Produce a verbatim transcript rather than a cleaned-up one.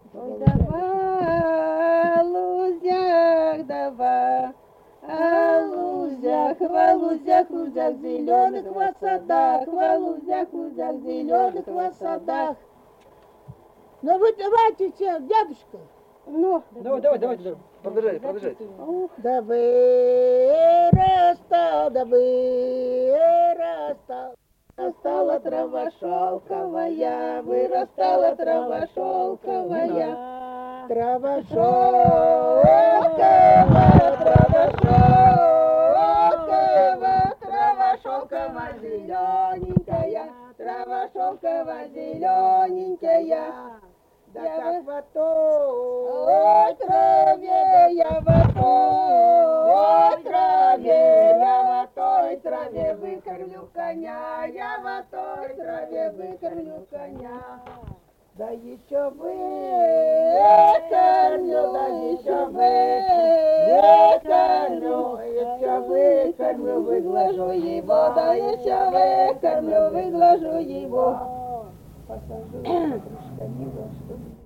Ой, давай, лузях, давай, а лузях, во лузях, лузях зеленых, во садах, во лузях, лузях зеленых, во садах. Ну вы давайте, дедушка. Ну, давай, давай, давай, давай, продолжайте, продолжайте. Да вырастал, да вырастал. Вырастала трава шелковая, вырастала трава шелковая. Трава шелковая, трава шелковая, трава шелковая зелененькая, трава шелковая зелененькая. Да как в той траве, я в той траве, я в той траве выкормлю коня, я в той траве выкормлю коня. Да еще выкормлю, да еще выкормлю, еще выкормлю, выглажу его, да еще выкормлю, выглажу его. Посажу крышками, чтобы